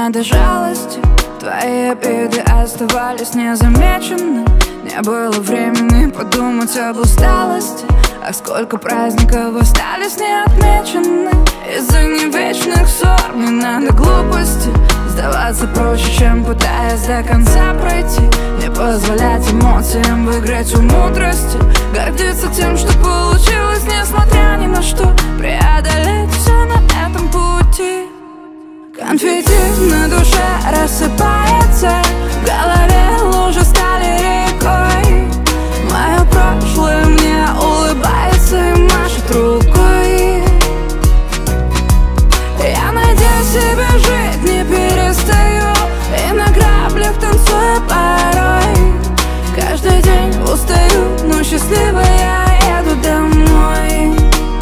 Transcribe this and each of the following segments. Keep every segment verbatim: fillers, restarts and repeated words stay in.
надо жалости, твои обиды оставались незамечены. Не было времени подумать об усталости. А сколько праздников остались неотмечены. Из-за невечных ссор не надо глупости. Сдаваться проще, чем пытаясь до конца пройти. Не позволять эмоциям выиграть у мудрости. Гордиться тем, что получилось, несмотря ни на что. Преодолеть все на этом пути. Конфетти на душе рассыпается, в голове лужи стали рекой. Мое прошлое мне улыбается и машет рукой. Я надеюсь себе жить не перестаю, и на граблях танцую порой. Каждый день устаю, но счастливая еду домой.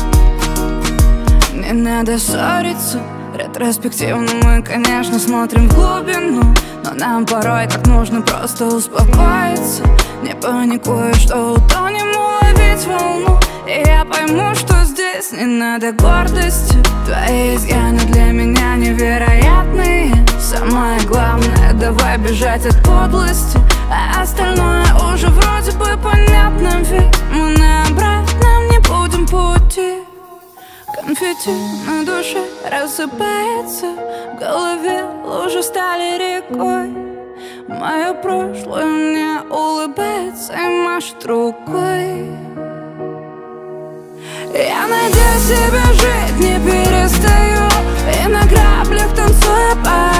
Не надо ссориться. Ретроспективно мы, конечно, смотрим в глубину, но нам порой так нужно просто успокоиться. Не паникуя, что утонем, уловить волну. И я пойму, что здесь не надо гордости. Твои изъяны для меня невероятные. Самое главное, давай бежать от подлости, а остальное уже вроде бы понятно. Ведь мы на обратном не будем пути. Конфетти на душе рассыпается, в голове лужи стали рекой. Мое прошлое мне улыбается и машет рукой. Я надеюсь себе жить не перестаю, и на граблях танцую порой.